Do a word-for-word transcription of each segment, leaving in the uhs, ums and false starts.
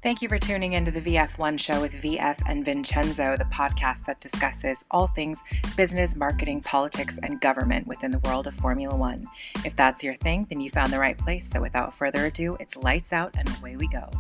Thank you for tuning into the V F one show with V F and Vincenzo, the podcast that discusses all things business, marketing, politics, and government within the world of Formula One. If that's your thing, then you found the right place. So without further ado, it's lights out and away we go.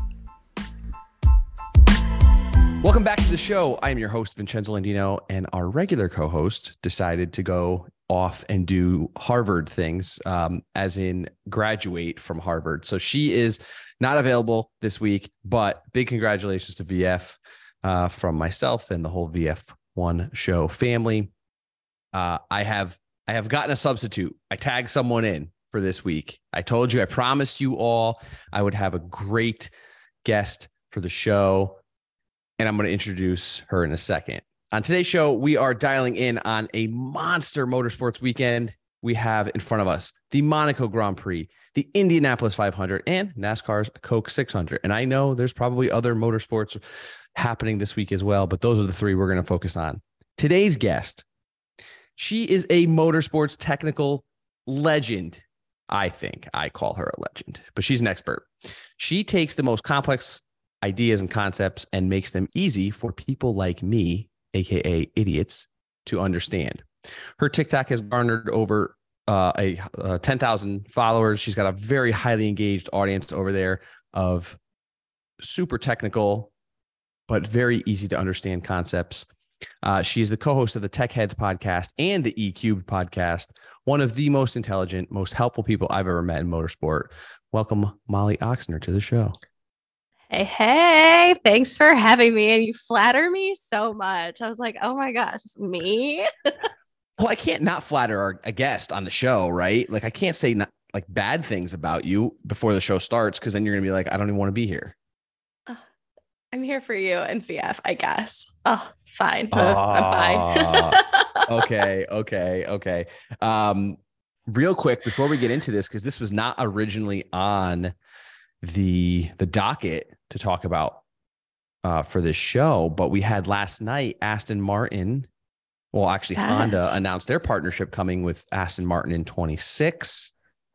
Welcome back to the show. I am your host, Vincenzo Landino, and our regular co-host decided to go off and do Harvard things, um, as in graduate from Harvard. So she is not available this week, but big congratulations to V F uh, from myself and the whole V F one show family. Uh, I have I have gotten a substitute. I tagged someone in for this week. I told you, I promised you all I would have a great guest for the show, and I'm going to introduce her in a second. On today's show, we are dialing in on a monster motorsports weekend. We have in front of us the Monaco Grand Prix, the Indianapolis five hundred, and NASCAR's Coke six hundred. And I know there's probably other motorsports happening this week as well, but those are the three we're going to focus on. Today's guest, she is a motorsports technical legend. I think I call her a legend, but she's an expert. She takes the most complex ideas and concepts and makes them easy for people like me, aka idiots, to understand. Her TikTok has garnered over uh, a, a ten thousand followers. She's got a very highly engaged audience over there of super technical, but very easy to understand concepts. Uh, she is the co-host of the Tech Heads podcast and the E-Cubed podcast, one of the most intelligent, most helpful people I've ever met in motorsport. Welcome, Molly Oxner, to the show. Hey, hey, thanks for having me. And you flatter me so much. I was like, oh my gosh, me? Well, I can't not flatter our, a guest on the show, right? Like I can't say not, like bad things about you before the show starts, because then you're going to be like, I don't even want to be here. Uh, I'm here for you and V F, I guess. Oh, fine. Oh, I'm fine. okay, okay, okay. Um, real quick, before we get into this, because this was not originally on the the docket to talk about uh, for this show, but we had last night Aston Martin. Well, actually, yes. Honda announced their partnership coming with Aston Martin in twenty-six.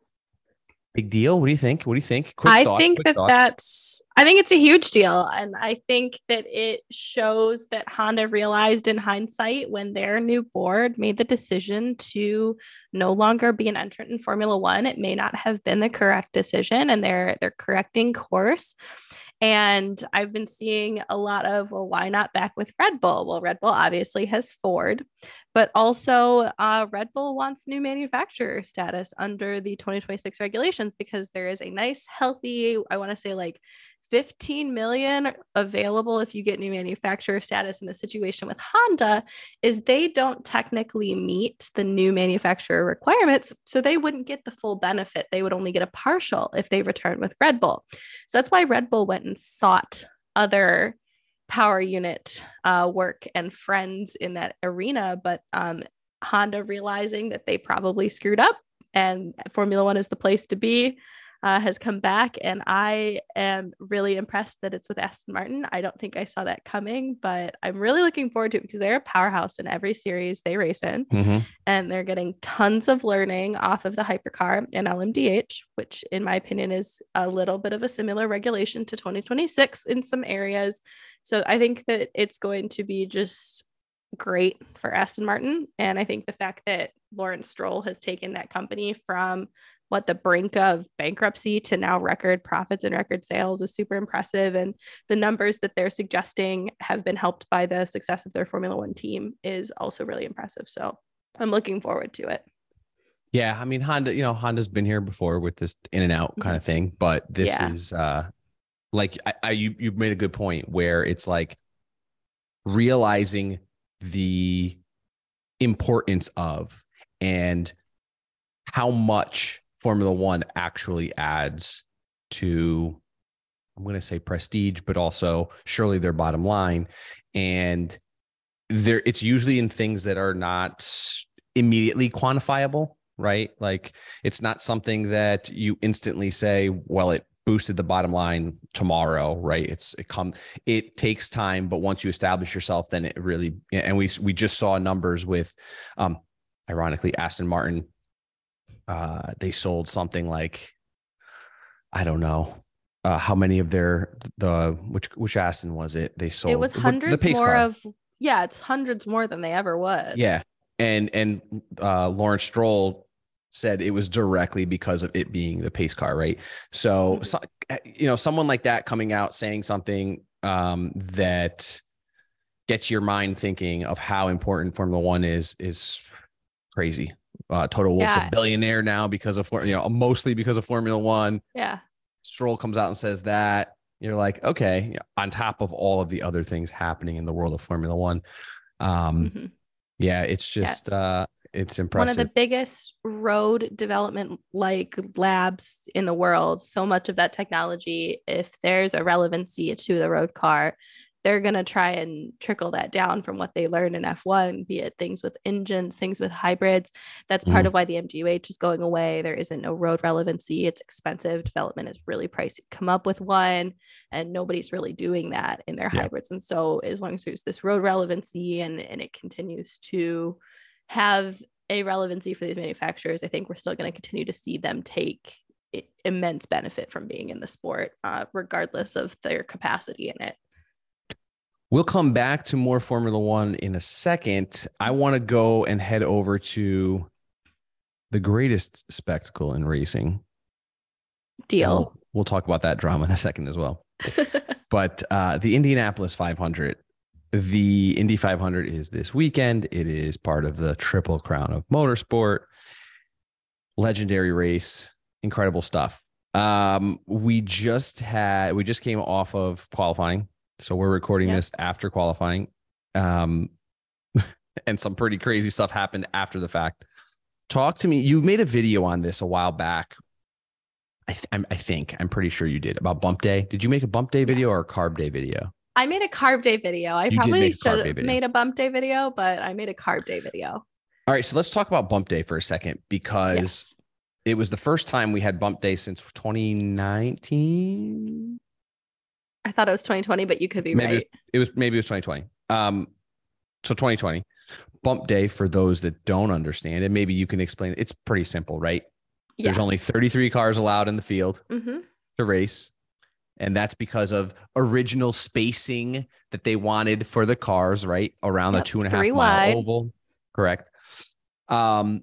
Big deal. What do you think? What do you think? Quick I thought, think that thoughts. that's, I think it's a huge deal. And I think that it shows that Honda realized in hindsight when their new board made the decision to no longer be an entrant in Formula One, it may not have been the correct decision, and they're, they're correcting course. And I've been seeing a lot of, well, why not back with Red Bull? Well, Red Bull obviously has Ford, but also uh, Red Bull wants new manufacturer status under the twenty twenty-six regulations, because there is a nice, healthy, I want to say like fifteen million available if you get new manufacturer status. And the situation with Honda is they don't technically meet the new manufacturer requirements, so they wouldn't get the full benefit. They would only get a partial if they return with Red Bull. So that's why Red Bull went and sought other power unit uh, work and friends in that arena. But um, Honda, realizing that they probably screwed up and Formula One is the place to be, Uh, has come back, and I am really impressed that it's with Aston Martin. I don't think I saw that coming, but I'm really looking forward to it because they're a powerhouse in every series they race in, mm-hmm. and they're getting tons of learning off of the hypercar and L M D H, which in my opinion is a little bit of a similar regulation to twenty twenty-six in some areas. So I think that it's going to be just great for Aston Martin. And I think the fact that Lawrence Stroll has taken that company from what the brink of bankruptcy to now record profits and record sales is super impressive. And the numbers that they're suggesting have been helped by the success of their Formula One team is also really impressive. So I'm looking forward to it. Yeah. I mean, Honda, you know, Honda's been here before with this in and out kind of thing, but this yeah. is uh, like, I, I, you, you made a good point where it's like realizing the importance of and how much Formula One actually adds to, I'm going to say prestige, but also surely their bottom line. And there, it's usually in things that are not immediately quantifiable, right? Like it's not something that you instantly say, well, it boosted the bottom line tomorrow, right? It's it come, it takes time, but once you establish yourself, then it really, and we, we just saw numbers with, um, ironically, Aston Martin. Uh, they sold something like, I don't know, uh, how many of their the which which Aston was it they sold? It was The- hundreds the pace more car. of yeah, it's hundreds more than they ever would. Yeah, and and uh, Lawrence Stroll said it was directly because of it being the pace car, right? So, Mhm. so you know, someone like that coming out saying something um, that gets your mind thinking of how important Formula One is is crazy. Uh, Toto Wolff's Yeah. a billionaire now because of, you know, mostly because of Formula One. Yeah. Stroll comes out and says that. You're like, okay, on top of all of the other things happening in the world of Formula One. Um, Mhm. yeah, it's just, Yes. uh, it's One of impressive. the biggest road development like labs in the world. So much of that technology, if there's a relevancy to the road car, they're going to try and trickle that down from what they learned in F one, be it things with engines, things with hybrids. That's part Mhm. of why the M G U H is going away. There isn't no road relevancy. It's expensive. Development is really pricey. Come up with one, and nobody's really doing that in their Yeah. hybrids. And so as long as there's this road relevancy and, and it continues to have a relevancy for these manufacturers, I think we're still going to continue to see them take i- immense benefit from being in the sport, uh, regardless of their capacity in it. We'll come back to more Formula One in a second. I want to go and head over to the greatest spectacle in racing. And Deal. We'll, we'll talk about that drama in a second as well. But uh, the Indianapolis five hundred, the Indy five hundred is this weekend. It is part of the Triple Crown of Motorsport. Legendary race, incredible stuff. Um, we just had, we just came off of qualifying. So we're recording Yep. this after qualifying. Um, and some pretty crazy stuff happened after the fact. Talk to me. You made a video on this a while back. I, th- I'm, I think, I'm pretty sure you did, about bump day. Did you make a bump day video or a carb day video? I made a carb day video. I You did probably make a carb should day have video. made a bump day video, but I made a carb day video. All right. So let's talk about bump day for a second, because Yes. it was the first time we had bump day since twenty nineteen. I thought it was twenty twenty, but you could be Maybe right. it was, it was maybe it was twenty twenty. Um, so twenty twenty bump day, for those that don't understand, and maybe you can explain. It's pretty simple, right? Yeah. There's only thirty-three cars allowed in the field Mm-hmm. to race, and that's because of original spacing that they wanted for the cars, right? Around Yep, a two and a half three mile wide. oval, correct? Um,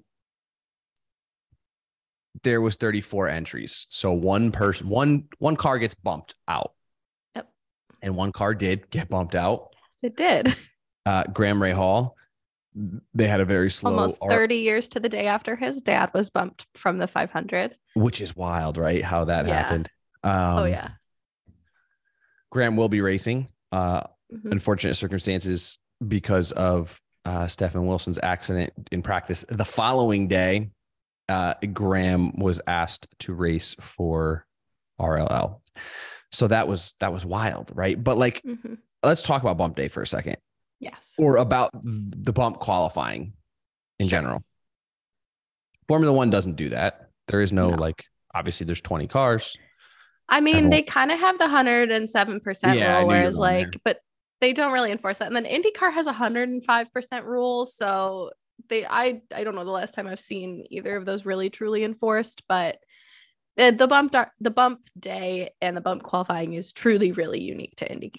there was thirty-four entries, so one person, one one car gets bumped out. Yep. And one car did get bumped out. Yes, it did. Uh, Graham Rahal, they had a very slow, Almost ar- thirty years to the day after his dad was bumped from the five hundred. which is wild, right? How that Yeah. happened. Um, Oh, yeah. Graham will be racing. Uh, Mhm. unfortunate circumstances because of uh, Stephen Wilson's accident in practice. The following day, uh, Graham was asked to race for R L L. So that was that was wild, right? But like, Mhm. let's talk about bump day for a second, Yes. or about the bump qualifying in Sure. general. Formula One doesn't do that. There is no, No. like, obviously there's twenty cars. I mean, Everyone- they kind of have the one hundred seven percent Yeah, I rule, knew you were whereas going like, there. but they don't really enforce that. And then IndyCar has a one hundred five percent rule. So they, I, I don't know the last time I've seen either of those really truly enforced, but the, the bump, dar- the bump day and the bump qualifying is truly really unique to Indy.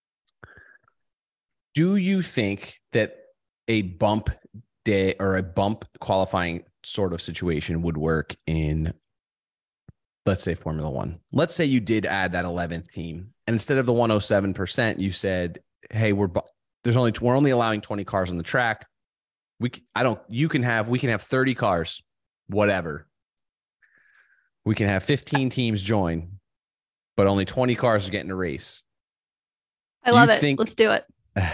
Do you think that a bump day or a bump qualifying sort of situation would work in, let's say, Formula One? Let's say you did add that eleventh team, and instead of the one hundred seven percent, you said, "Hey, we're bu- there's only we're only allowing twenty cars on the track. We c- I don't you can have we can have thirty cars, whatever. We can have fifteen teams join, but only twenty cars are getting a race." I Do love you it. think- Let's do it.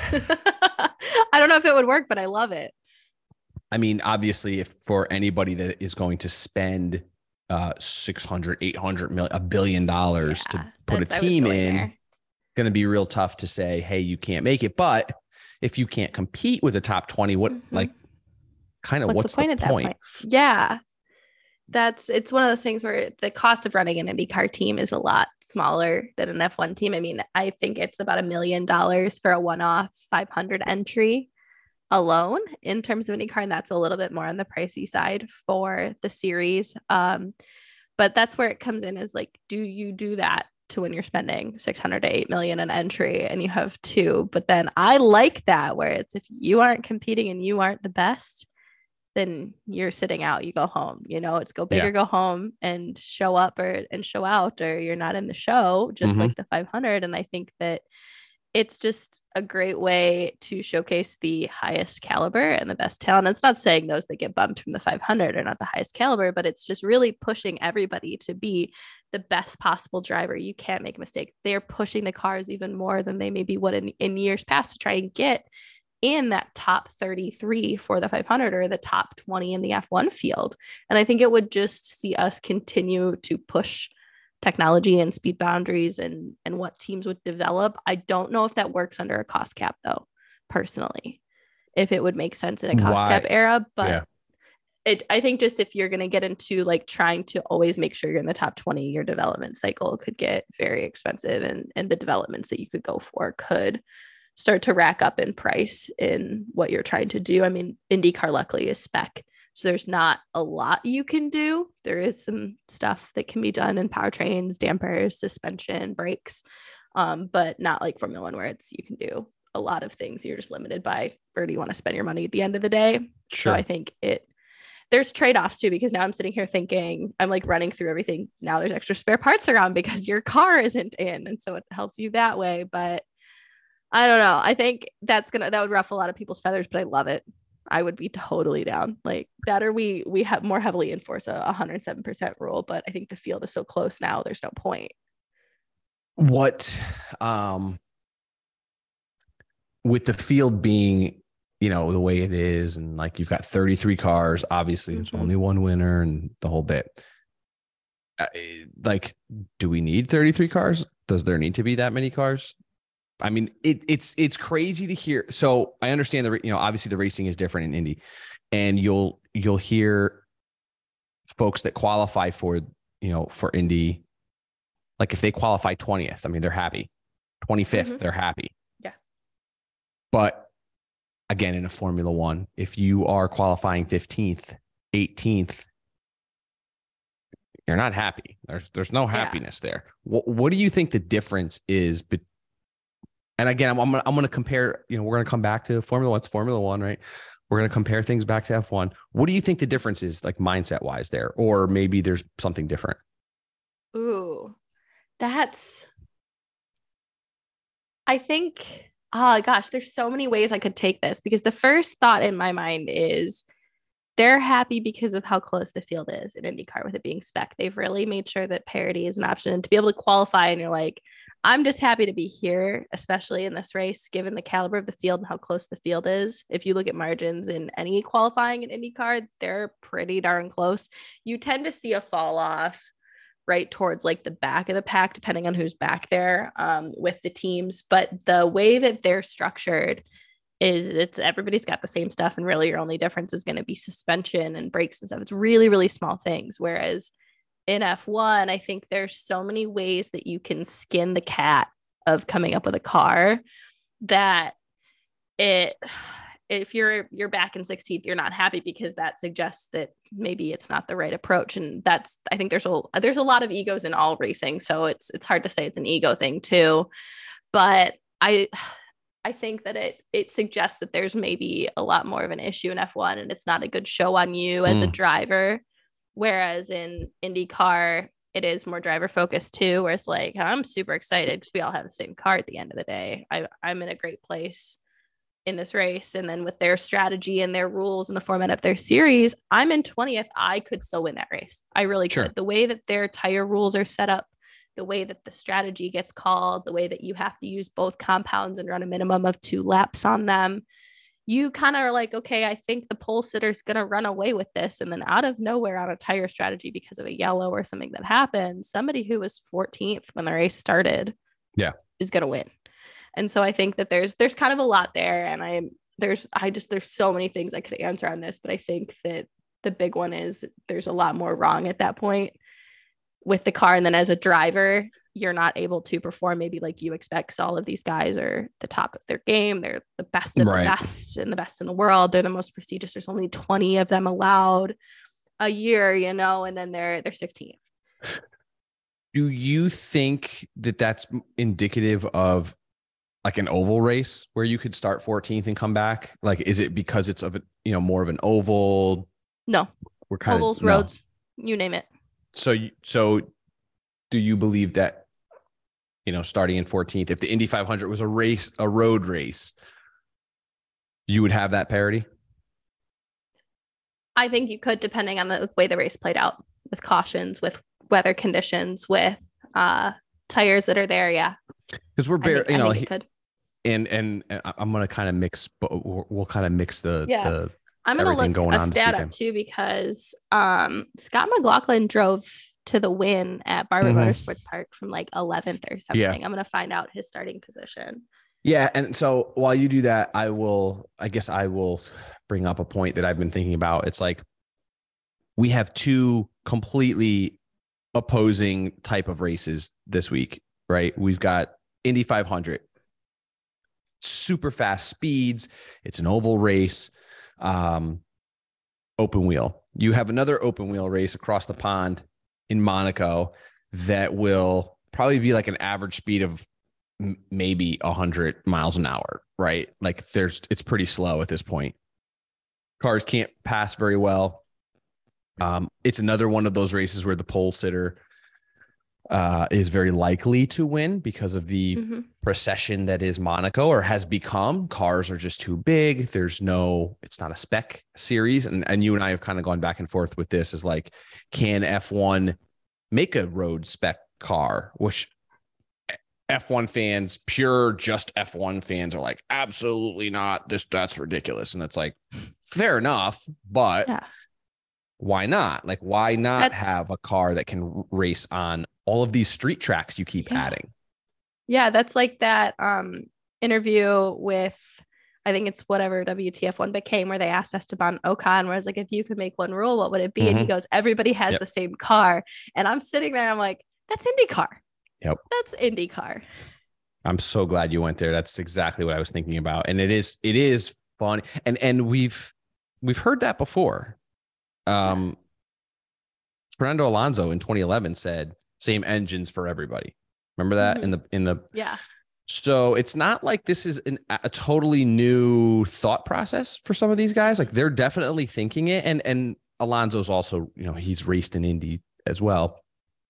I don't know if it would work, but I love it. I mean, obviously, if for anybody that is going to spend uh, six hundred, eight hundred million, a billion dollars Yeah, to put a that's- I was team going in, there. going to be real tough to say, hey, you can't make it. But if you can't compete with the top twenty, what, Mhm. like, kind of What's, what's the point at that point? Yeah. That's it's one of those things where the cost of running an IndyCar team is a lot smaller than an F one team. I mean, I think it's about a million dollars for a one-off five hundred entry alone in terms of IndyCar, and that's a little bit more on the pricey side for the series. Um, but that's where it comes in, is like, do you do that to when you're spending six hundred to eight million an entry and you have two. But then I like that where it's if you aren't competing and you aren't the best, then you're sitting out, you go home, you know, it's go big yeah. or go home and show up or and show out, or you're not in the show, just mm-hmm. like the five hundred. And I think that it's just a great way to showcase the highest caliber and the best talent. It's not saying those that get bumped from the five hundred are not the highest caliber, but it's just really pushing everybody to be the best possible driver. You can't make a mistake. They're pushing the cars even more than they maybe would in, in years past to try and get in that top thirty-three for the five hundred or the top twenty in the F one field. And I think it would just see us continue to push technology and speed boundaries and, and what teams would develop. I don't know if that works under a cost cap though, personally, if it would make sense in a cost Why? cap era, but yeah. it, I think just if you're going to get into like trying to always make sure you're in the top twenty, your development cycle could get very expensive, and, and the developments that you could go for could start to rack up in price in what you're trying to do. I mean, IndyCar luckily is spec, so there's not a lot you can do. There is some stuff that can be done in powertrains, dampers, suspension, brakes, um, but not like Formula One where it's you can do a lot of things. You're just limited by where do you want to spend your money at the end of the day. Sure. So I think it there's trade-offs too, because now I'm sitting here thinking, I'm like running through everything. Now there's extra spare parts around because your car isn't in. And so it helps you that way. But I don't know. I think that's gonna that would ruffle a lot of people's feathers, but I love it. I would be totally down like that. Or we we have more heavily enforce a one hundred seven percent rule, but I think the field is so close now. There's no point. What, um, with the field being, you know, the way it is, and like you've got thirty-three cars. Obviously, mm-hmm. there's only one winner, and the whole bit. Uh, like, do we need thirty-three cars? Does there need to be that many cars? I mean, it, it's it's crazy to hear. So I understand the you know obviously the racing is different in Indy, and you'll you'll hear folks that qualify for you know for Indy, like if they qualify twentieth, I mean they're happy. twenty-fifth, mm-hmm. they're happy. Yeah. But again, in a Formula One, if you are qualifying fifteenth, eighteenth, you're not happy. There's there's no happiness yeah. there. What what do you think the difference is? Be- And again, I'm, I'm gonna, I'm going to compare, you know, we're going to come back to Formula One. It's Formula One, right? We're going to compare things back to F one. What do you think the difference is, like mindset wise there? Or maybe there's something different? Ooh, that's, I think, oh gosh, there's so many ways I could take this, because the first thought in my mind is they're happy because of how close the field is in IndyCar with it being spec. They've really made sure that parity is an option, and to be able to qualify and you're like, I'm just happy to be here, especially in this race, given the caliber of the field and how close the field is. If you look at margins in any qualifying in IndyCar, they're pretty darn close. You tend to see a fall off right towards like the back of the pack, depending on who's back there um, with the teams. But the way that they're structured is it's everybody's got the same stuff. And really your only difference is going to be suspension and brakes and stuff. It's really, really small things. Whereas in F one, I think there's so many ways that you can skin the cat of coming up with a car that it, if you're you're back in sixteenth, you're not happy because that suggests that maybe it's not the right approach. And that's, I think there's a there's a lot of egos in all racing, so it's it's hard to say it's an ego thing too. But I I think that it it suggests that there's maybe a lot more of an issue in F one, and it's not a good show on you as mm. a driver. Whereas in IndyCar, it is more driver focused too, where it's like, I'm super excited because we all have the same car at the end of the day. I, I'm in a great place in this race. And then with their strategy and their rules and the format of their series, I'm in twentieth. I could still win that race. I really sure. could. The way that their tire rules are set up, the way that the strategy gets called, the way that you have to use both compounds and run a minimum of two laps on them. You kind of are like, okay, I think the pole sitter's going to run away with this. And then out of nowhere on a tire strategy because of a yellow or something that happened, somebody who was fourteenth when the race started yeah, is going to win. And so I think that there's, there's kind of a lot there. And I'm there's, I just, there's so many things I could answer on this, but I think that the big one is there's a lot more wrong at that point with the car. And then as a driver, you're not able to perform maybe like you expect, because all of these guys are the top of their game. They're the best of right. the best and the best in the world. They're the most prestigious. There's only twenty of them allowed a year, you know, and then they're they're sixteenth. Do you think that that's indicative of like an oval race where you could start fourteenth and come back? Like, is it because it's of a, you know, more of an oval? No, We're kind ovals, of no. roads, you name it. So, so do you believe that, you know, starting in fourteenth, if the Indy five hundred was a race, a road race, you would have that parity? I think you could, depending on the way the race played out, with cautions, with weather conditions, with uh, tires that are there. Yeah. Because we're bare, think, you know, he, and, and I'm going to kind of mix, but we'll, we'll kind of mix the, yeah. the, I'm going to look going a stat up too, because um, Scott McLaughlin drove to the win at Barber mm-hmm. Motorsports Park from like eleventh or something. Yeah. I'm going to find out his starting position. Yeah. And so while you do that, I will, I guess I will bring up a point that I've been thinking about. It's like, we have two completely opposing type of races this week, right? We've got Indy five hundred, super fast speeds. It's an oval race, um, open wheel. You have another open wheel race across the pond in Monaco that will probably be like an average speed of m- maybe a hundred miles an hour, right? Like there's, it's pretty slow at this point. Cars can't pass very well. Um, it's another one of those races where the pole sitter uh, is very likely to win because of the mm-hmm. procession that is Monaco, or has become. Cars are just too big. There's no, it's not a spec series. And, and you and I have kind of gone back and forth with this, is like, can F one make a road spec car? Which F one fans, pure just F one fans, are like, absolutely not. This, that's ridiculous. And it's like, fair enough, but yeah. Why not? Like, why not That's, have a car that can race on all of these street tracks you keep yeah. adding? Yeah, that's like that um, interview with, I think it's whatever W T F one became, where they asked Esteban Ocon, where I was like, if you could make one rule, what would it be? Mm-hmm. And he goes, everybody has yep. the same car. And I'm sitting there, I'm like, that's IndyCar. Yep. That's IndyCar. I'm so glad you went there. That's exactly what I was thinking about. And it is, it is fun. And, and we've, we've heard that before. Um, Fernando Alonso in twenty eleven said same engines for everybody. Remember that mm-hmm. in the, in the, yeah. So it's not like this is an, a totally new thought process for some of these guys. Like, they're definitely thinking it. And, and Alonso's also, you know, he's raced in Indy as well.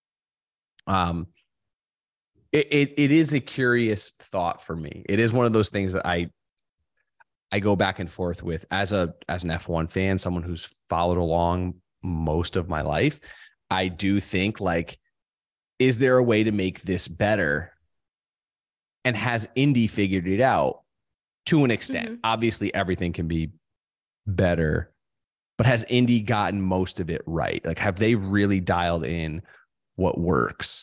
Um, it, it, it is a curious thought for me. It is one of those things that I, I go back and forth with as a, as an F one fan, someone who's followed along most of my life. I do think, like, is there a way to make this better? And has Indy figured it out to an extent? Mm-hmm. Obviously everything can be better, but has Indy gotten most of it right? Like, have they really dialed in what works?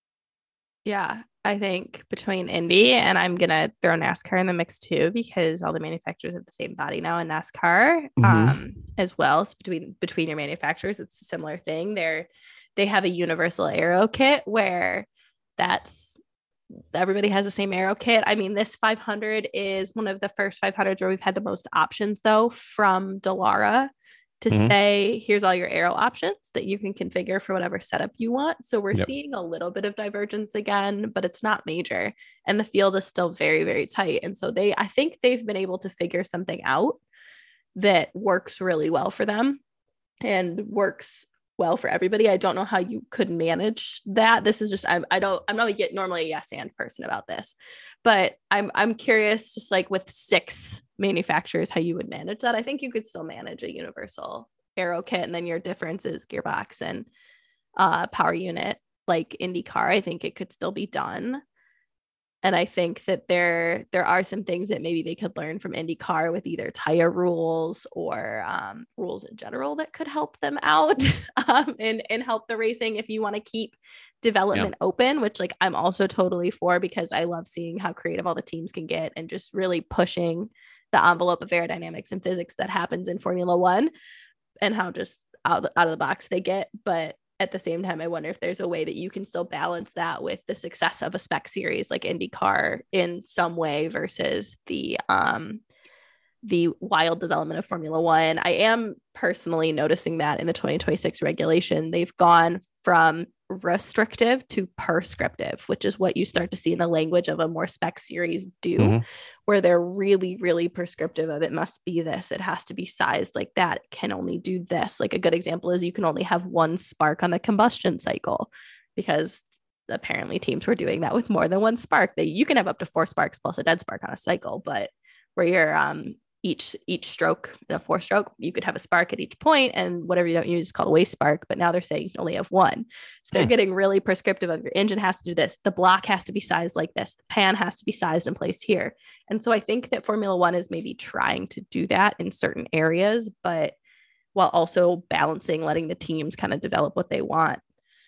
Yeah. I think between Indy, and I'm going to throw NASCAR in the mix too, because all the manufacturers have the same body now in NASCAR mm-hmm. um, as well. So between, between your manufacturers, it's a similar thing. They're, they have a universal aero kit where that's, everybody has the same aero kit. I mean, this five hundred is one of the first five hundreds where we've had the most options though, from Dallara to mm-hmm. say, here's all your aero options that you can configure for whatever setup you want. So we're yep. seeing a little bit of divergence again, but it's not major. And the field is still very, very tight. And so they, I think they've been able to figure something out that works really well for them and works well for everybody. I don't know how you could manage that. This is just, I'm, I don't, I'm not get normally a yes and person about this, but I'm, I'm curious, just like with six manufacturers, how you would manage that. I think you could still manage a universal aero kit, and then your difference is gearbox and uh, power unit, like IndyCar. I think it could still be done. And I think that there, there are some things that maybe they could learn from IndyCar with either tire rules or um, rules in general that could help them out um, and, and help the racing if you want to keep development yeah. open, which like I'm also totally for, because I love seeing how creative all the teams can get and just really pushing the envelope of aerodynamics and physics that happens in Formula One and how just out, out of the box they get. But at the same time, I wonder if there's a way that you can still balance that with the success of a spec series like IndyCar in some way versus the um, the wild development of Formula One. I am personally noticing that in the twenty twenty-six regulation, they've gone from restrictive to prescriptive, which is what you start to see in the language of a more spec series do, mm-hmm. where they're really, really prescriptive of it must be this, it has to be sized like that, it can only do this. Like a good example is you can only have one spark on the combustion cycle, because apparently teams were doing that with more than one spark. They, you can have up to four sparks plus a dead spark on a cycle, but where you're um each each stroke in a four stroke, you could have a spark at each point, and whatever you don't use is called a waste spark. But now they're saying you can only have one. So they're hmm. getting really prescriptive of your engine has to do this, the block has to be sized like this, the pan has to be sized and placed here. And so I think that Formula One is maybe trying to do that in certain areas, but while also balancing, letting the teams kind of develop what they want.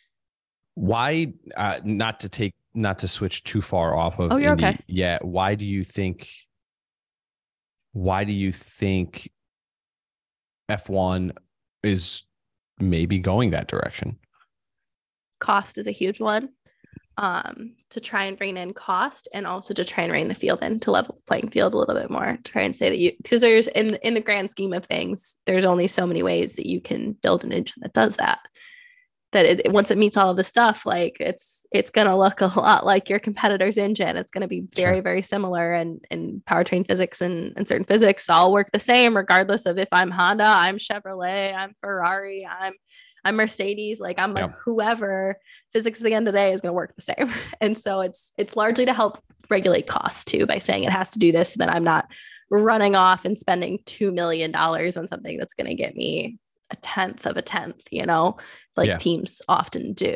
Why uh, not to take not to switch too far off of oh, you're Indy, okay. yeah why do you think Why do you think F one is maybe going that direction? Cost is a huge one. Um, to try and rein in cost, and also to try and rein the field in to level the playing field a little bit more. Try and say that you, because there's in in the grand scheme of things, there's only so many ways that you can build an engine that does that. That it, once it meets all of the stuff, like it's it's going to look a lot like your competitor's engine. It's going to be very, sure. very similar, and, and powertrain physics and, and certain physics all work the same, regardless of if I'm Honda, I'm Chevrolet, I'm Ferrari, I'm I'm Mercedes, like I'm like yeah. whoever. Physics at the end of the day is going to work the same. And so it's it's largely to help regulate costs too, by saying it has to do this, so that I'm not running off and spending two million dollars on something that's going to get me a tenth of a tenth, you know, like yeah. teams often do.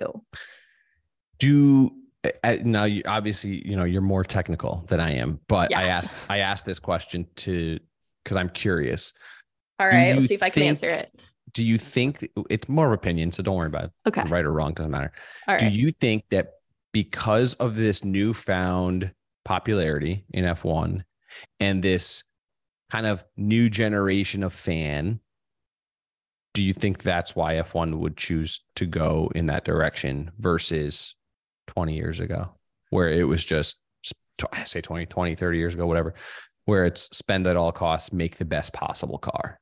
Do uh, now you obviously, you know, you're more technical than I am, but yes. I asked, I asked this question to, cause I'm curious. All right. We'll see if I can answer it. Do you think it's more of opinion? So don't worry about it. Okay. Right or wrong, doesn't matter. All do right. you think that because of this newfound popularity in F one and this kind of new generation of fan, do you think that's why F one would choose to go in that direction versus twenty years ago, where it was just, I say twenty, twenty, thirty years ago, whatever, where it's spend at all costs, make the best possible car?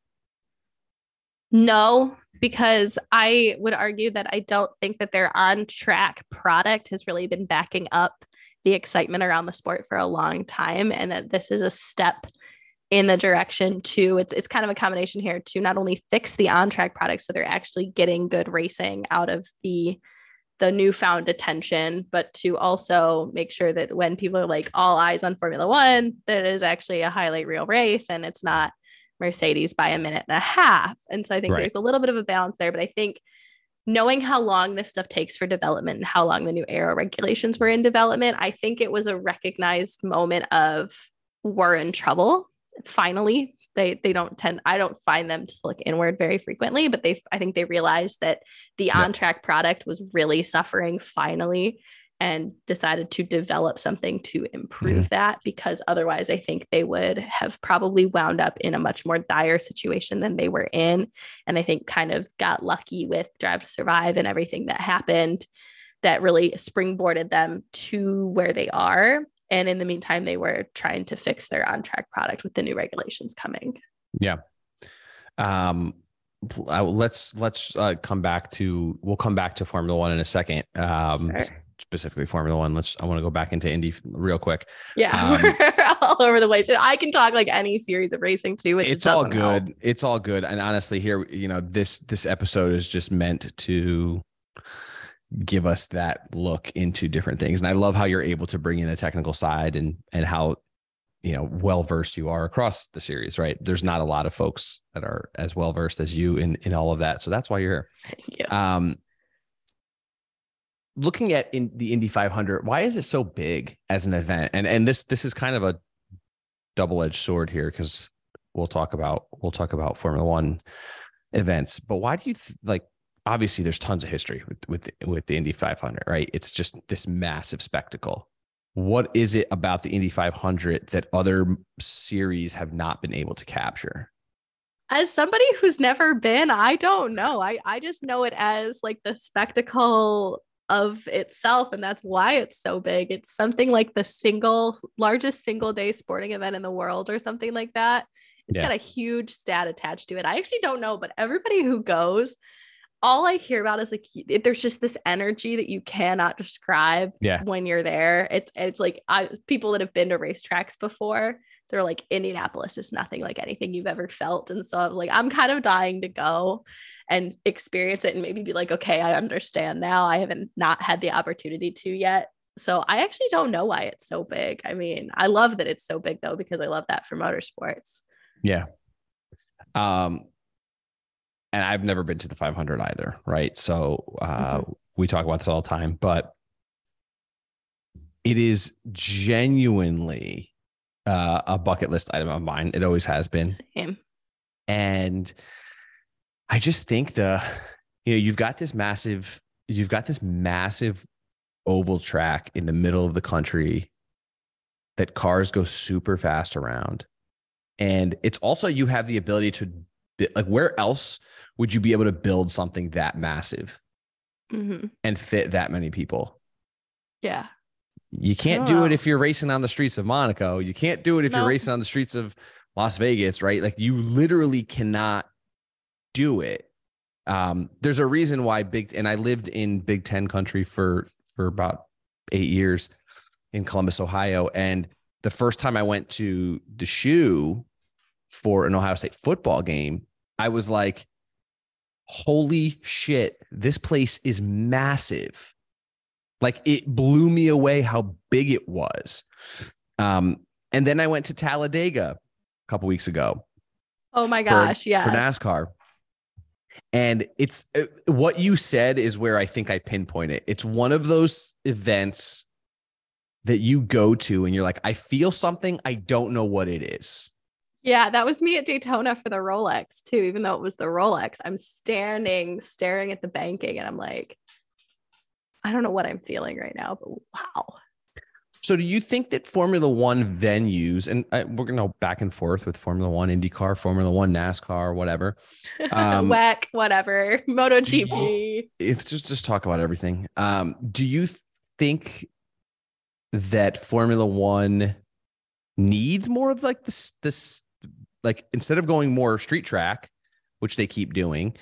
No, because I would argue that I don't think that their on-track product has really been backing up the excitement around the sport for a long time, and that this is a step in the direction to, it's it's kind of a combination here to not only fix the on-track product, so they're actually getting good racing out of the the newfound attention, but to also make sure that when people are like all eyes on Formula One, that it is actually a highlight reel race and it's not Mercedes by a minute and a half. And so I think right. there's a little bit of a balance there, but I think knowing how long this stuff takes for development and how long the new aero regulations were in development, I think it was a recognized moment of we're in trouble. Finally, they they don't tend, I don't find them to look inward very frequently, but they, I think they realized that the yeah. on-track product was really suffering finally, and decided to develop something to improve mm-hmm. that, because otherwise I think they would have probably wound up in a much more dire situation than they were in. And I think kind of got lucky with Drive to Survive and everything that happened that really springboarded them to where they are. And in the meantime, they were trying to fix their on-track product with the new regulations coming. Yeah. Um, let's let's uh, come back to, we'll come back to Formula One in a second. Um, sure. Specifically Formula One. Let's, I want to go back into Indy real quick. Yeah. Um, we're all over the place. I can talk like any series of racing too, which it's all good. Help. It's all good. And honestly here, you know, this, this episode is just meant to give us that look into different things. And I love how you're able to bring in the technical side and, and how, you know, well-versed you are across the series, right? There's not a lot of folks that are as well-versed as you in, in all of that. So that's why you're here. Thank you. Um, looking at in the Indy five hundred, why is it so big as an event? And, and this, this is kind of a double-edged sword here, because we'll talk about, we'll talk about Formula One events, but why do you th- like, obviously there's tons of history with, with, with the Indy five hundred, right? It's just this massive spectacle. What is it about the Indy five hundred that other series have not been able to capture? As somebody who's never been, I don't know. I, I just know it as like the spectacle of itself. And that's why it's so big. It's something like the single largest single day sporting event in the world or something like that. It's yeah. got a huge stat attached to it. I actually don't know, but everybody who goes, all I hear about is like it, there's just this energy that you cannot describe yeah. when you're there. It's it's like I people that have been to racetracks before, they're like Indianapolis is nothing like anything you've ever felt. And so I'm like, I'm kind of dying to go and experience it and maybe be like, okay, I understand now. I haven't not had the opportunity to yet. So I actually don't know why it's so big. I mean, I love that it's so big though, because I love that for motorsports. Yeah. Um, and I've never been to the five hundred either. Right. So, uh, mm-hmm. we talk about this all the time, but it is genuinely, uh, a bucket list item of mine. It always has been. Same. And I just think the, you know, you've got this massive, you've got this massive oval track in the middle of the country that cars go super fast around. And it's also, you have the ability to, like, where else would you be able to build something that massive mm-hmm. and fit that many people? Yeah. You can't do know. it if you're racing on the streets of Monaco. You can't do it if nope. you're racing on the streets of Las Vegas, right? Like, you literally cannot do it. Um, there's a reason why big, and I lived in Big Ten country for, for about eight years in Columbus, Ohio. And the first time I went to the shoe for an Ohio State football game, I was like, holy shit, this place is massive. Like, it blew me away how big it was. Um, and then I went to Talladega a couple weeks ago. Oh my gosh, yeah, yes. For NASCAR. And it's uh, what you said is where I think I pinpoint it. It's one of those events that you go to and you're like, I feel something. I don't know what it is. Yeah, that was me at Daytona for the Rolex too. Even though it was the Rolex, I'm standing, staring at the banking and I'm like, I don't know what I'm feeling right now, but wow. So do you think that Formula One venues, and I, we're going to go back and forth with Formula One, IndyCar, Formula One, NASCAR, whatever. Um, W E C, whatever, MotoGP. It's just, just talk about everything. Um, do you think that Formula One needs more of like this, this, like, instead of going more street track, which they keep doing,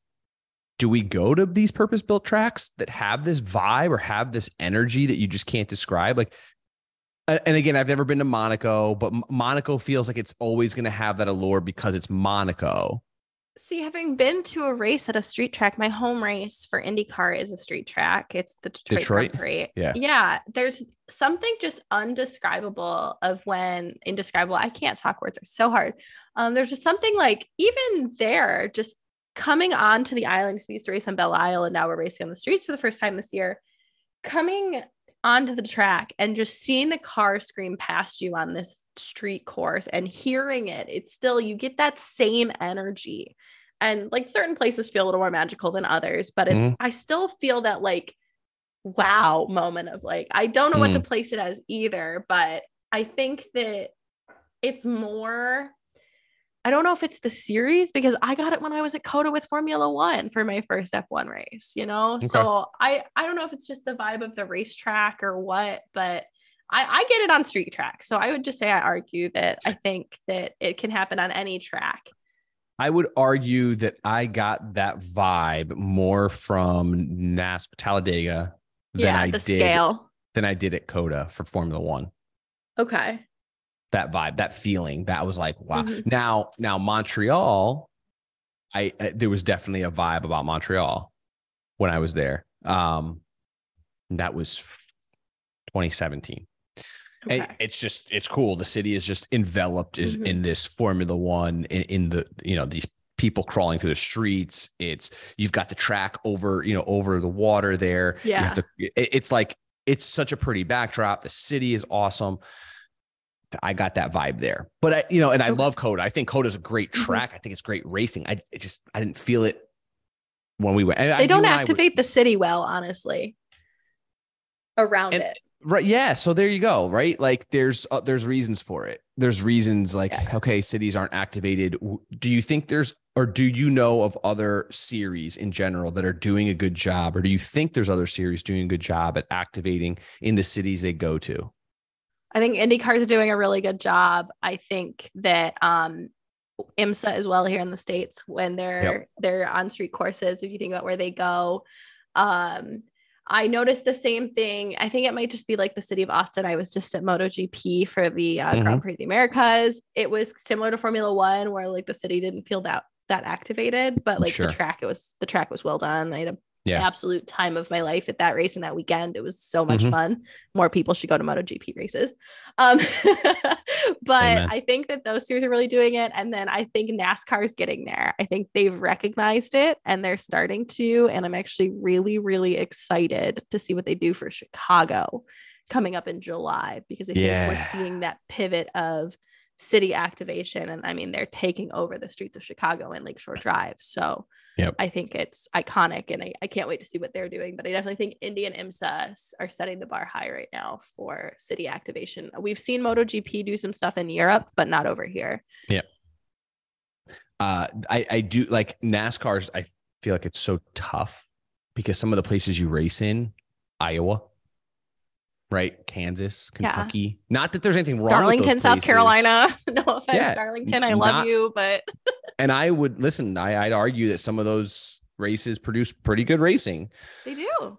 do we go to these purpose-built tracks that have this vibe or have this energy that you just can't describe? Like, and again, I've never been to Monaco, but Monaco feels like it's always going to have that allure because it's Monaco. See, having been to a race at a street track, my home race for IndyCar is a street track. It's the Detroit, Detroit? Grand Prix. Yeah. Yeah. There's something just undescribable of when indescribable. I can't talk words. They're so hard. Um, there's just something like even there, just coming onto the island, because we used to race on Belle Isle and now we're racing on the streets for the first time this year, coming onto the track and just seeing the car scream past you on this street course and hearing it, it's still, you get that same energy. And like certain places feel a little more magical than others, but it's, mm. I still feel that like, wow moment of like, I don't know mm. what to place it as either, but I think that it's more, I don't know if it's the series because I got it when I was at COTA with Formula One for my first F one race, you know? Okay. So I, I don't know if it's just the vibe of the racetrack or what, but I, I get it on street track. So I would just say I argue that I think that it can happen on any track. I would argue that I got that vibe more from NASCAR Talladega than yeah, I the did scale. than I did at COTA for Formula One. Okay. That vibe, that feeling, that was like, wow. Mm-hmm. Now, now Montreal, I, I there was definitely a vibe about Montreal when I was there. Um, that was twenty seventeen. Okay. And it's just, it's cool. The city is just enveloped is mm-hmm. in this Formula One, in, in the, you know, these people crawling through the streets. It's, you've got the track over, you know, over the water there. Yeah. You have to, it, it's like, it's such a pretty backdrop. The city is awesome. I got that vibe there, but I, you know, and I okay. love COTA. I think COTA is a great track. Mm-hmm. I think it's great racing. I it just, I didn't feel it when we went. And they I, don't activate were, the city well, honestly, around and, it. Right. Yeah. So there you go. Right. Like there's, uh, there's reasons for it. There's reasons like, yeah. okay, cities aren't activated. Do you think there's, or do you know of other series in general that are doing a good job? Or do you think there's other series doing a good job at activating in the cities they go to? I think IndyCar is doing a really good job. I think that um, IMSA as well here in the States when they're yep. they're on street courses. If you think about where they go, um, I noticed the same thing. I think it might just be like the city of Austin. I was just at MotoGP for the uh, mm-hmm. Grand Prix of the Americas. It was similar to Formula One, where like the city didn't feel that that activated, but like sure. the track, it was the track was well done. I had a Yeah. absolute time of my life at that race and that weekend. It was so much mm-hmm. fun. More people should go to MotoGP races. Um, but Amen. I think that those series are really doing it. And then I think NASCAR is getting there. I think they've recognized it and they're starting to. And I'm actually really, really excited to see what they do for Chicago coming up in July, because I think yeah. we're seeing that pivot of city activation. And I mean, they're taking over the streets of Chicago and Lakeshore Drive. So Yep. I think it's iconic, and I, I can't wait to see what they're doing. But I definitely think Indy and IMSA are setting the bar high right now for city activation. We've seen MotoGP do some stuff in Europe, but not over here. Yeah. Uh, I, I do like NASCAR's. I feel like it's so tough because some of the places you race in, Iowa, right? Kansas, Kentucky. Yeah. Not that there's anything wrong Darlington, with those South Carolina. No offense, yeah, Darlington. I love not, you, but... And I would listen, I, I'd argue that some of those races produce pretty good racing. They do.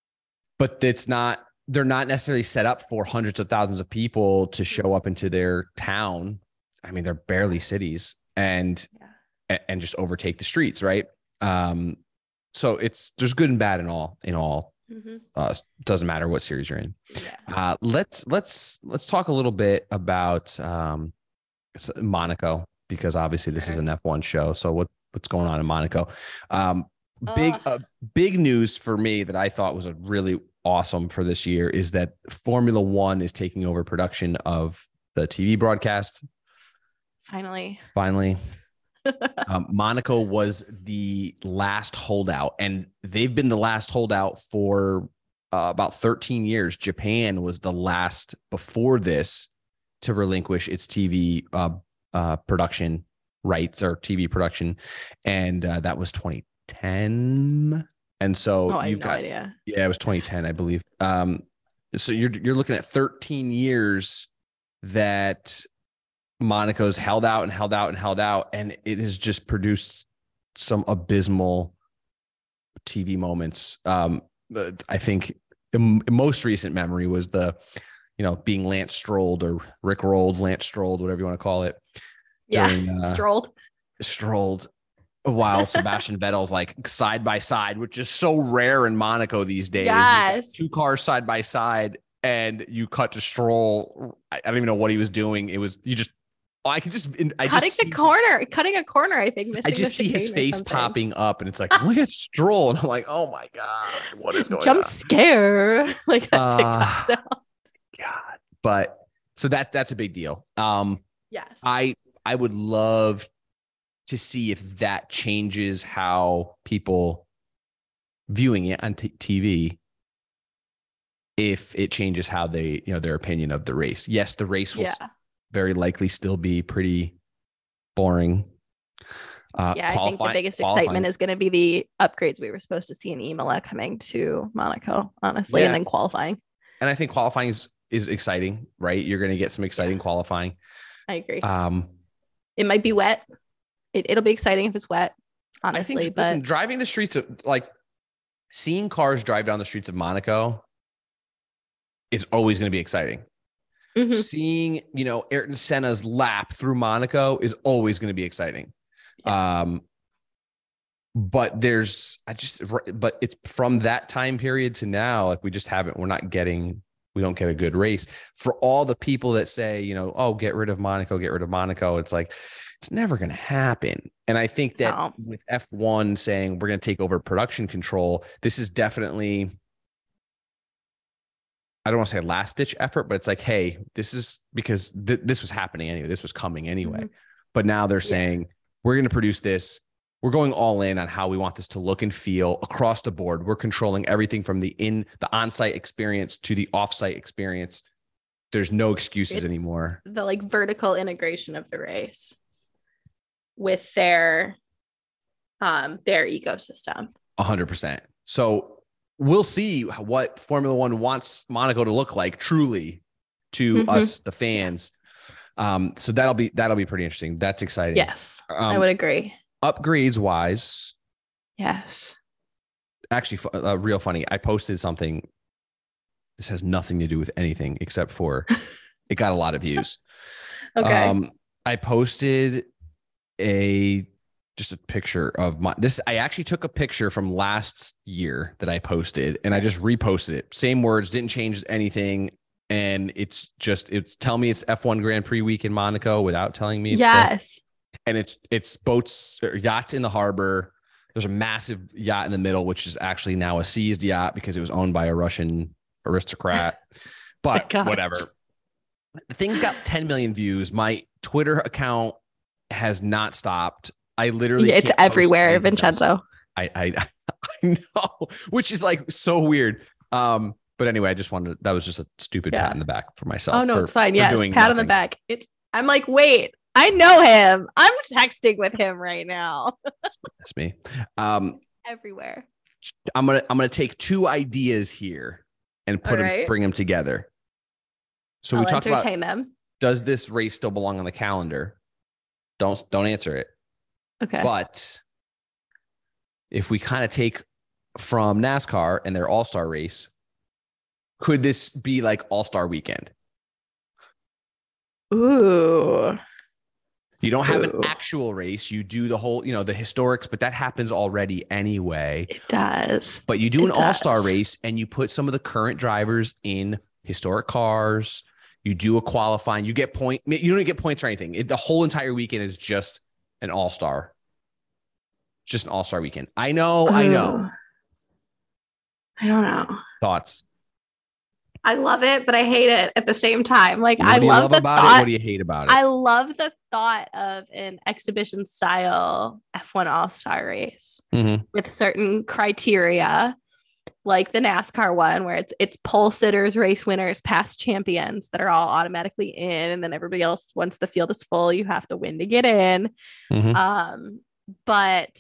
But it's not, they're not necessarily set up for hundreds of thousands of people to show up into their town. I mean, they're barely cities and, yeah. and just overtake the streets. Right. Um, so it's, there's good and bad in all, in all, mm-hmm. uh, doesn't matter what series you're in. Yeah. Uh, let's, let's, let's talk a little bit about, um, Monaco, because obviously this is an F one show. So what, what's going on in Monaco? Um, big, uh, big news for me that I thought was a really awesome for this year is that Formula One is taking over production of the T V broadcast. Finally, finally. um, Monaco was the last holdout, and they've been the last holdout for uh, about thirteen years. Japan was the last before this to relinquish its T V uh, uh, production rights or T V production. And uh, that was twenty ten. And so oh, you've no got, idea. yeah, it was twenty ten, I believe. Um, so you're, you're looking at thirteen years that Monaco's held out and held out and held out. And it has just produced some abysmal T V moments. Um, I think the most recent memory was the, you know, being Lance Strolled or Rick Rolled, Lance Strolled, whatever you want to call it. During, yeah, uh, Strolled. Strolled while Sebastian Vettel's like side by side, which is so rare in Monaco these days. Yes. Two cars side by side, and you cut to Stroll. I, I don't even know what he was doing. It was, you just, oh, I could just, I cutting just the see, corner, cutting a corner, I think. I just see his face popping up, and it's like, look at Stroll. And I'm like, oh my God, what is going Jump on? Jump scare. Like that uh, TikTok sound. God. But so that that's a big deal. Um, yes. I I would love to see if that changes how people viewing it on t- TV. If it changes how they, you know, their opinion of the race. Yes, the race will yeah. very likely still be pretty boring. Uh, yeah, I think the biggest excitement is going to be the upgrades we were supposed to see in Imola coming to Monaco, honestly, yeah. and then qualifying. And I think qualifying is, is exciting, right? You're going to get some exciting yeah. qualifying. I agree. Um, it might be wet. It, it'll be exciting if it's wet, honestly. I think, but... listen, driving the streets of, like, seeing cars drive down the streets of Monaco is always going to be exciting. Mm-hmm. Seeing, you know, Ayrton Senna's lap through Monaco is always going to be exciting. Yeah. Um, but there's, I just, but it's from that time period to now, like we just haven't, we're not getting, we don't get a good race. For all the people that say, you know, oh, get rid of Monaco, get rid of Monaco. It's like, it's never going to happen. And I think that no. with F one saying we're going to take over production control, this is definitely, I don't want to say a last ditch effort, but it's like, hey, this is because th- this was happening anyway. This was coming anyway. Mm-hmm. But now they're saying, yeah. we're going to produce this. We're going all in on how we want this to look and feel across the board. We're controlling everything from the in the on-site experience to the off-site experience. There's no excuses it's anymore. The like vertical integration of the race with their, um, their ecosystem. A hundred percent. So we'll see what Formula One wants Monaco to look like truly to mm-hmm. us, the fans. Um, so that'll be that'll be pretty interesting. That's exciting. Yes, um, I would agree. Upgrades wise, yes. Actually, uh, real funny. I posted something. This has nothing to do with anything except for it got a lot of views. Okay. Um, I posted a just a picture of my this. I actually took a picture from last year that I posted, and I just reposted it. Same words, didn't change anything. And it's just, it's tell me it's F one Grand Prix week in Monaco without telling me. It's yes. the, and it's, it's boats, or yachts in the harbor. There's a massive yacht in the middle, which is actually now a seized yacht because it was owned by a Russian aristocrat, but whatever. The thing's got ten million views. My Twitter account has not stopped. I literally, yeah, it's everywhere, Vincenzo. I, I, I know, which is like so weird. Um, But anyway, I just wanted, that was just a stupid yeah. pat in the back for myself. Oh, no, for, it's fine. Yes, pat nothing. on the back. It's, I'm like, wait, I know him. I'm texting with him right now. That's me. Um, Everywhere. I'm going to, I'm going to take two ideas here and put right. them, bring them together. So I'll we talked about, them. Does this race still belong on the calendar? Don't, don't answer it. Okay. But if we kind of take from NASCAR and their all-star race, could this be like all-star weekend? Ooh. You don't have Ooh. an actual race. You do the whole, you know, the historics, but that happens already anyway. It does. But you do it an does. all-star race and you put some of the current drivers in historic cars. You do a qualifying. You get point. You don't get points or anything. It, the whole entire weekend is just an all-star. Just an all-star weekend. I know. Ooh. I know. I don't know. Thoughts? I love it, but I hate it at the same time. Like what I do you love, love the about thought, it. What do you hate about it? I love the thought of an exhibition style F one all-star race mm-hmm. with certain criteria, like the NASCAR one, where it's it's pole sitters, race winners, past champions that are all automatically in, and then everybody else, once the field is full, you have to win to get in. Mm-hmm. Um, but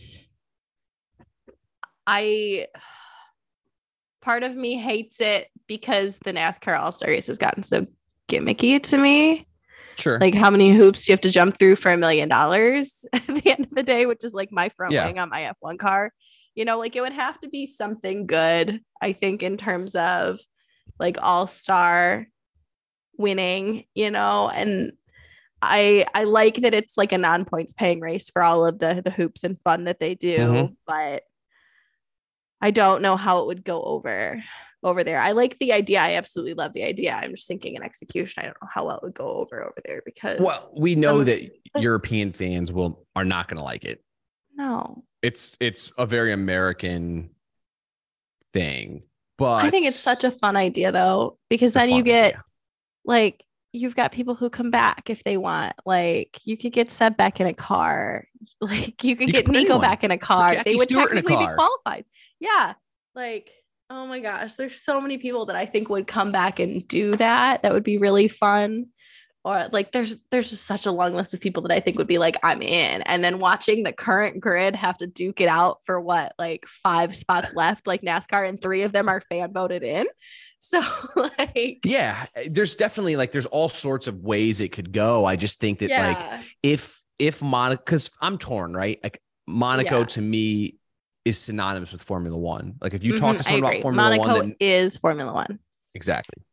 I. Part of me hates it because the NASCAR All-Star Race has gotten so gimmicky to me. Sure. Like how many hoops do you have to jump through for a million dollars at the end of the day, which is like my front yeah. wing on my F one car. You know, like it would have to be something good, I think, in terms of like all-star winning, you know, and I I like that it's like a non-points paying race for all of the the hoops and fun that they do, mm-hmm. but I don't know how it would go over over there. I like the idea. I absolutely love the idea. I'm just thinking in execution, I don't know how well it would go over over there because well, we know um, that European fans will are not going to like it. No, it's it's a very American thing, but I think it's such a fun idea though, because then you get idea. like you've got people who come back if they want. Like you could get Seb back in a car. Like you could you get could Nico anyone. back in a car. They would Stewart technically be qualified. Yeah. Like, oh my gosh, there's so many people that I think would come back and do that. That would be really fun. Or like there's there's just such a long list of people that I think would be like, I'm in. And then watching the current grid have to duke it out for what, like five spots left, like NASCAR, and three of them are fan voted in. So like yeah, there's definitely like there's all sorts of ways it could go. I just think that yeah. like if if Monaco, because I'm torn, right? Like Monaco yeah. to me is synonymous with Formula One. Like if you mm-hmm, talk to someone about Formula Monaco One, then, is Formula One. Exactly.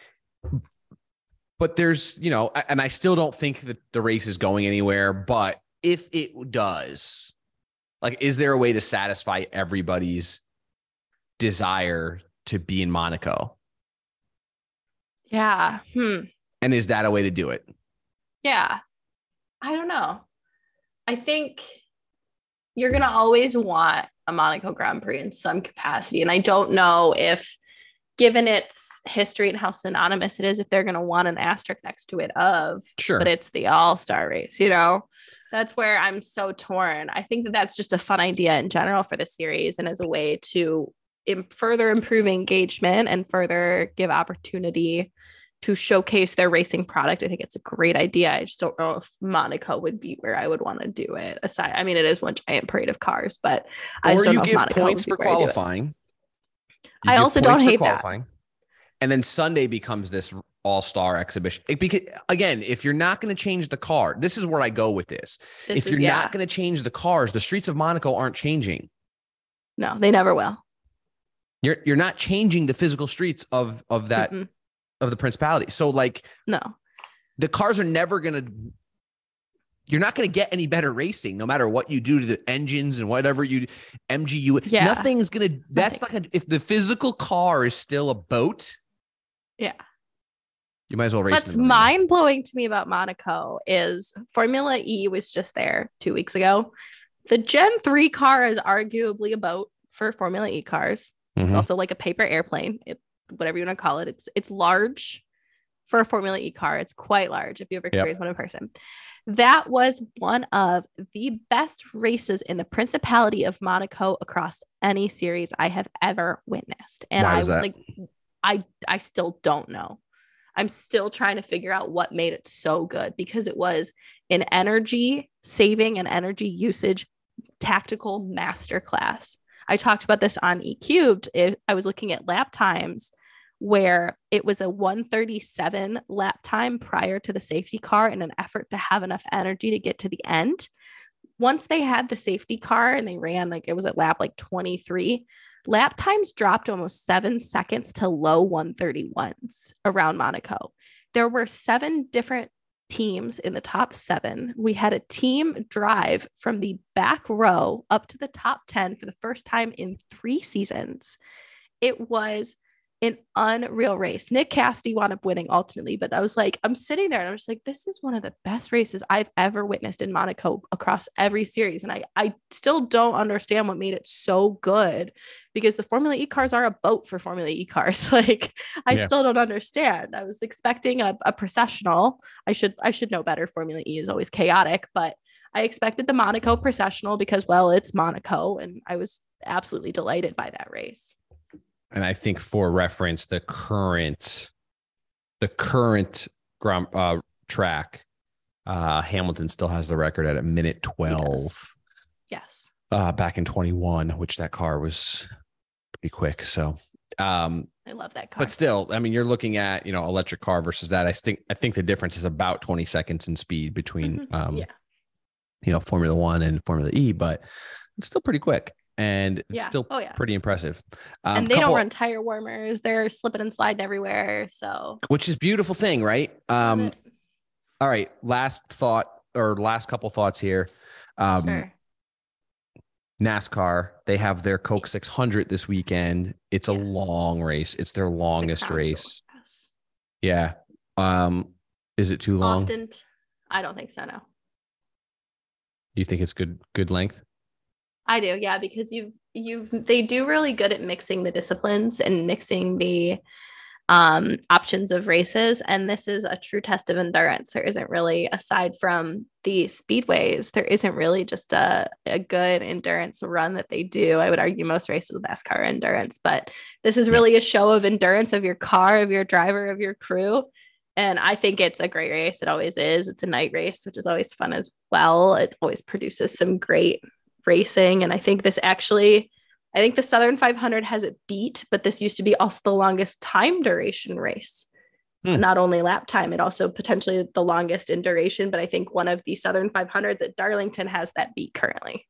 But there's, you know, and I still don't think that the race is going anywhere, but if it does, like, is there a way to satisfy everybody's desire to be in Monaco? Yeah. Hmm. And is that a way to do it? Yeah. I don't know. I think you're going to always want a Monaco Grand Prix in some capacity. And I don't know if, given its history and how synonymous it is, if they're going to want an asterisk next to it of, sure, but it's the all-star race, you know, that's where I'm so torn. I think that that's just a fun idea in general for the series and as a way to im- further improve engagement and further give opportunity to showcase their racing product. I think it's a great idea. I just don't know if Monaco would be where I would want to do it. Aside, I mean, it is one giant parade of cars, but I just don't know if Monaco points for qualifying. I also don't hate that. And then Sunday becomes this all-star exhibition. It, because again, if you're not going to change the car, this is where I go with this. This if is- you're yeah. not going to change the cars, the streets of Monaco aren't changing. No, they never will. You're you're not changing the physical streets of of that Mm-mm. of the principality. So like No. the cars are never going to, you're not going to get any better racing, no matter what you do to the engines and whatever you, M G U, Yeah. nothing's going to, that's not going to, if the physical car is still a boat, Yeah. you might as well race. What's in the marina. mind blowing to me about Monaco is Formula E was just there two weeks ago. The Gen three car is arguably a boat for Formula E cars. It's Mhm. also like a paper airplane, it, whatever you want to call it. It's it's large for a Formula E car. It's quite large if you ever experienced one in person. That was one of the best races in the Principality of Monaco across any series I have ever witnessed. And Why I is was that? like, I I still don't know. I'm still trying to figure out what made it so good, because it was an energy saving and energy usage tactical masterclass. I talked about this on E Cubed. If I was looking at lap times where it was a one thirty-seven lap time prior to the safety car in an effort to have enough energy to get to the end. Once they had the safety car and they ran, like it was at lap like twenty-three, lap times dropped almost seven seconds to low one thirty-ones around Monaco. There were seven different teams in the top seven. We had a team drive from the back row up to the top ten for the first time in three seasons. It was an unreal race. Nick Cassidy wound up winning ultimately, but I was like, I'm sitting there and I was like, this is one of the best races I've ever witnessed in Monaco across every series. And I, I still don't understand what made it so good, because the Formula E cars are a boat for Formula E cars. Like, I Yeah. still don't understand. I was expecting a, a processional. I should, I should know better. Formula E is always chaotic, but I expected the Monaco processional because, well, it's Monaco. And I was absolutely delighted by that race. And I think for reference, the current, the current Grand uh, track, uh, Hamilton still has the record at a minute twelve. Yes. Uh, back in twenty-one, which that car was pretty quick. So, um, I love that car. but still, I mean, you're looking at, you know, electric car versus that. I think I think the difference is about twenty seconds in speed between, Mhm. um, Yeah. you know, Formula One and Formula E, but it's still pretty quick. And it's Yeah. still Oh, yeah. pretty impressive. Um, And they couple- don't run tire warmers. They're slipping and sliding everywhere. So, which is a beautiful thing, right? love Um, it. all right. Last thought or last couple thoughts here. Um, Sure. NASCAR, they have their Coke six hundred this weekend. It's a Yes. long race. It's their The longest crown race. jewel, yes. Yeah. Um, is it too long? Often, I don't think so. No, Do you think it's good, good length? I do. Yeah, because you've you've they do really good at mixing the disciplines and mixing the um options of races, and this is a true test of endurance. There isn't really, aside from the speedways, there isn't really just a, a good endurance run that they do. I would argue most races with NASCAR are endurance, but this is really a show of endurance of your car, of your driver, of your crew. And I think it's a great race. It always is. It's a night race, which is always fun as well. It always produces some great racing. And I think this actually, I think the Southern five hundred has it beat, but this used to be also the longest time duration race. Hmm. Not only lap time, it also potentially the longest in duration. But I think one of the Southern five hundreds at Darlington has that beat currently.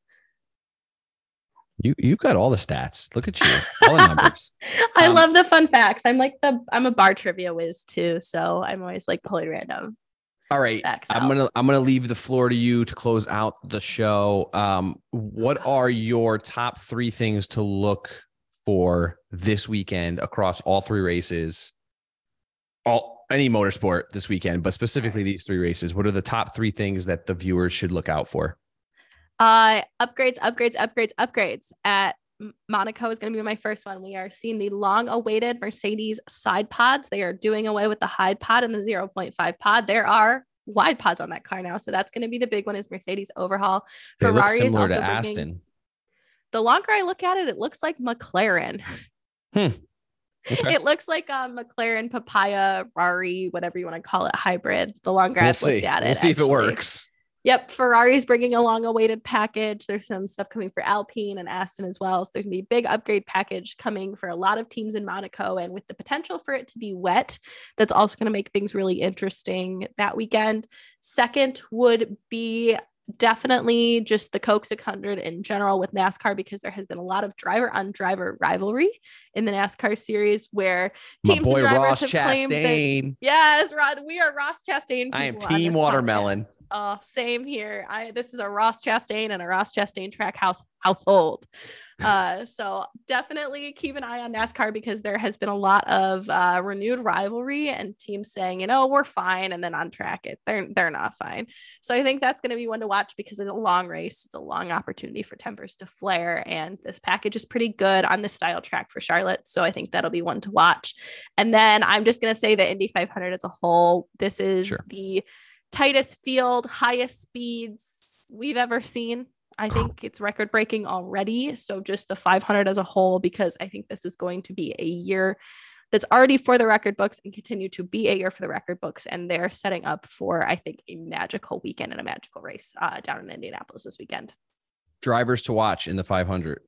You you've got all the stats. Look at you, all the numbers. I Um, love the fun facts. I'm like the I'm a bar trivia whiz too, so I'm always like pulling random All right, facts I'm out. gonna I'm gonna leave the floor to you to close out the show. Um, what are your top three things to look for this weekend across all three races? All any motorsport this weekend, but specifically these three races. What are the top three things that the viewers should look out for? Uh, upgrades, upgrades, upgrades, upgrades. At M- Monaco is going to be my first one. We are seeing the long-awaited Mercedes side pods. They are doing away with the Hyde pod and the zero point five pod. There are wide pods on that car now, so that's going to be the big one. Is Mercedes overhaul? They look Ferrari is similar also to bringing. Aston. The longer I look at it, it looks like McLaren. Hmm. Okay. It looks like a McLaren papaya Rari, whatever you want to call it, hybrid. The longer We'll I've see. looked at it, We'll see if it actually. works. Yep, Ferrari's bringing a long-awaited package. There's some stuff coming for Alpine and Aston as well. So there's going to be a big upgrade package coming for a lot of teams in Monaco. And with the potential for it to be wet, that's also going to make things really interesting that weekend. Second would be definitely just the Coke six hundred in general with NASCAR, because there has been a lot of driver on driver rivalry in the NASCAR series where teams My boy and drivers Ross have Chastain. claimed that, yes, Rod, we are Ross Chastain. I am team watermelon. Oh, same here. I this is a Ross Chastain and a Ross Chastain track house household. Uh, so definitely keep an eye on NASCAR, because there has been a lot of uh, renewed rivalry and teams saying, you know, we're fine, and then on track it they're they're not fine. So I think that's going to be one to watch, because it's a long race. It's a long opportunity for tempers to flare, and this package is pretty good on this style track for Charlotte. So I think that'll be one to watch. And then I'm just going to say the Indy five hundred as a whole. This is sure. the tightest field, highest speeds we've ever seen. I think it's record breaking already. So just the five hundred as a whole, because I think this is going to be a year that's already for the record books and continue to be a year for the record books. And they're setting up for, I think, a magical weekend and a magical race uh, down in Indianapolis this weekend. Drivers to watch in the five hundred.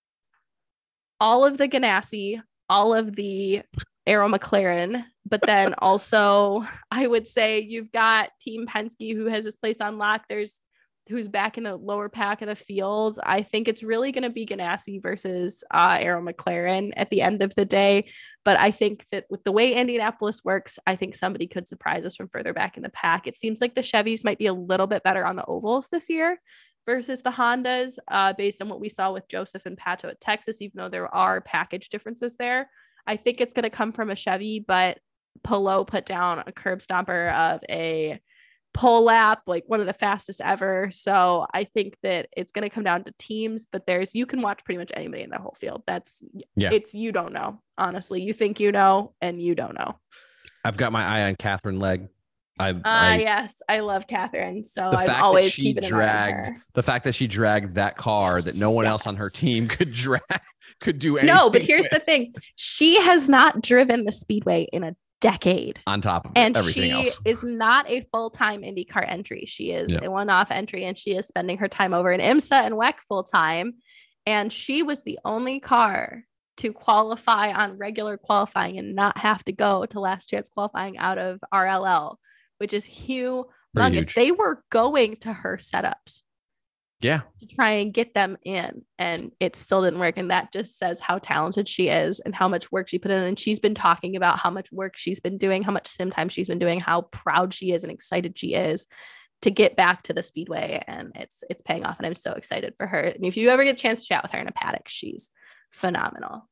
All of the Ganassi, all of the Arrow McLaren, but then also I would say you've got Team Penske, who has his place on lock. There's who's back in the lower pack of the field. I think it's really going to be Ganassi versus uh, Arrow McLaren at the end of the day. But I think that with the way Indianapolis works, I think somebody could surprise us from further back in the pack. It seems like the Chevys might be a little bit better on the ovals this year versus the Hondas, uh, based on what we saw with Joseph and Pato at Texas, even though there are package differences there. I think it's going to come from a Chevy, but Palou put down a curb stomper of a pole lap, like one of the fastest ever. So I think that it's going to come down to teams, but there's, you can watch pretty much anybody in the whole field. That's yeah. It's, you don't know, honestly, you think, you know, and you don't know. I've got my eye on Catherine Legg. I, uh, I yes, I love Catherine. So the I'm fact always that she keeping dragged, an eye on her. The fact that she dragged that car that no one yes. else on her team could drag, could do anything. No, but here's with. the thing. She has not driven the Speedway in a decade on top of and everything she else. Is not a full-time IndyCar entry. She is yep. a one-off entry, and she is spending her time over in IMSA and W E C full-time. And she was the only car to qualify on regular qualifying and not have to go to last chance qualifying out of R L L, which is humongous. They were going to her setups. Yeah. To try and get them in, and it still didn't work. And that just says how talented she is and how much work she put in. And she's been talking about how much work she's been doing, how much sim time she's been doing, how proud she is and excited she is to get back to the Speedway. And it's, it's paying off. And I'm so excited for her. And if you ever get a chance to chat with her in a paddock, she's phenomenal.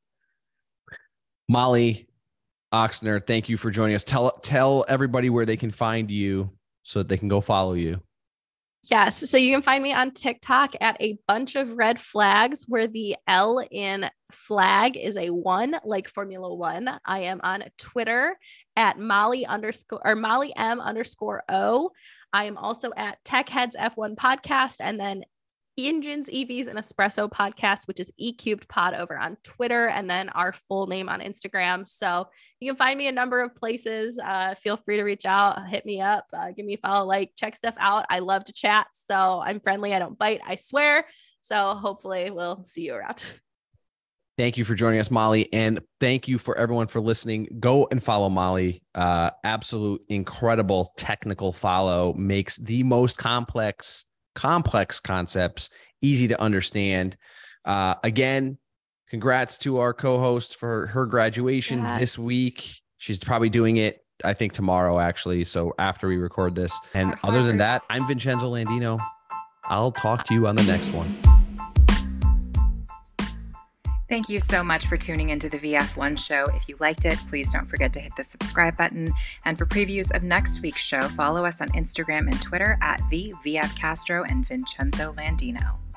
Molly Ochsner, thank you for joining us. Tell, tell everybody where they can find you so that they can go follow you. Yes. So you can find me on TikTok at a bunch of red flags, where the L in flag is a one, like Formula One. I am on Twitter at Molly underscore or Molly M underscore O. I am also at Tech Heads F one podcast, and then Engines, E Vs, and Espresso podcast, which is E Cubed Pod over on Twitter, and then our full name on Instagram. So you can find me a number of places. Uh, feel free to reach out, hit me up, uh, give me a follow, like, check stuff out. I love to chat. So I'm friendly. I don't bite, I swear. So hopefully we'll see you around. Thank you for joining us, Molly. And thank you for everyone for listening. Go and follow Molly. Uh, absolute incredible technical follow, makes the most complex complex concepts easy to understand. Uh, again, congrats to our co-host for her graduation yes. this week. She's probably doing it, I think, tomorrow, actually. So after we record this. And other than that, I'm Vincenzo Landino. I'll talk to you on the next one. Thank you so much for tuning into the V F one show. If you liked it, please don't forget to hit the subscribe button. And for previews of next week's show, follow us on Instagram and Twitter at the V F Castro and Vincenzo Landino.